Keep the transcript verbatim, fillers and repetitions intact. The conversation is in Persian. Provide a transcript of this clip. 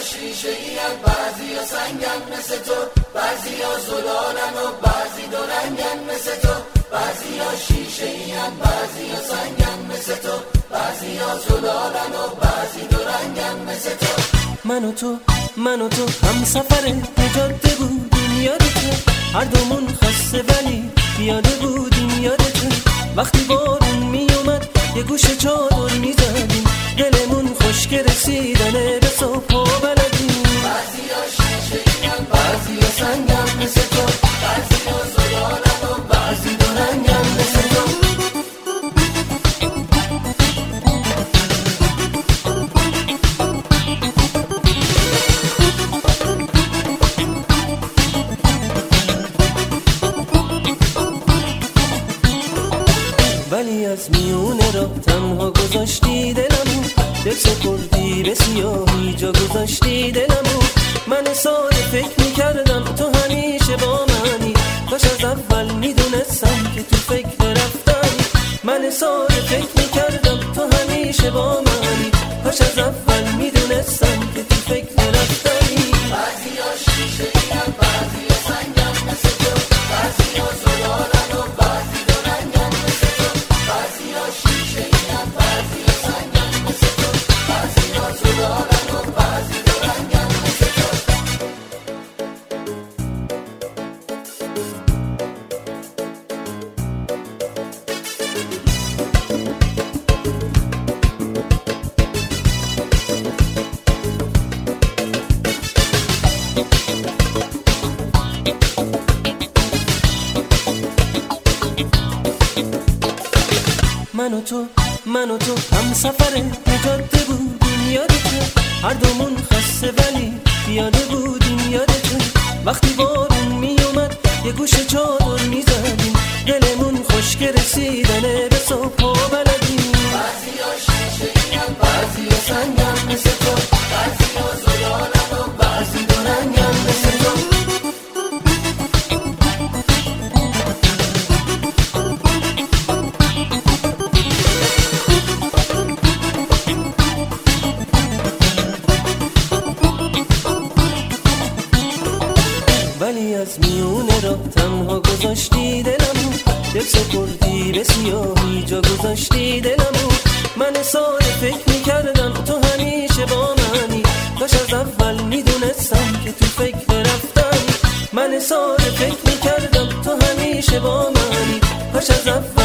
شیشه این بعضیا سنگن مثل تو، بعضیا زلالن و بعضی دو رنگن مثل تو، بعضیا شیشه این بعضیا سنگن مثل تو، بعضیا زلالن و بعضی دو رنگن مثل تو. من و تو من و تو هم سفر جاده بودیم یادته، هر دومون خسته ولی پیاده بودیم یادته، وقتی بارون می اومد یه گوشه چادر می زدیم، دلمون خشک رسیدنه به صبح و بلدیم. بعضیا شیشه این بعضیا سنگن مثل تو، بعضیا زلالن و بعضی دو رنگن مثل تو. ولی از میونه را تنها گذاشتی دلمو، دل سپردی به سیاهی جا گذاشتی دلمو. من ساده فکر میکردم تو همیشه با منی، کاش از اول میدونستم که تو فکر رفتنی. من ساده فکر میکردم تو همیشه با منی، کاش از اول میدونستم که تو فکر رفتنی. بعضیا شیشه این بعضیا سنگن مثل تو، بعضیا زلالن و بعضی دو رنگن مثل تو، بعضیا شیشه این بعضیا سنگن مثل تو، بعضیا زلالن و بعضی دو رنگن مثل تو. من و تو من و تو هم سفر جاده بودیم یادته، هر دومون خسته ولی پیاده بودیم یادته، وقتی بارون می اومد یه گوشه چادر می زدیم، دلمون خشک رسیدنه به صبح و بلدیم. بعضیا شیشه این بعضیا سنگن مثل تو، بعضیا زلالن و بعضی دو رنگن مثل تو. ولی از میونه را تنها گذاشتی دلمو، دل سپردی به سیاهی جا گذاشتی دلمو. من ساده فکر میکردم تو همیشه با منی، کاش از اول میدونستم که تو فکر رفتنی. من ساده فکر میکردم تو همیشه با منی، کاش از اول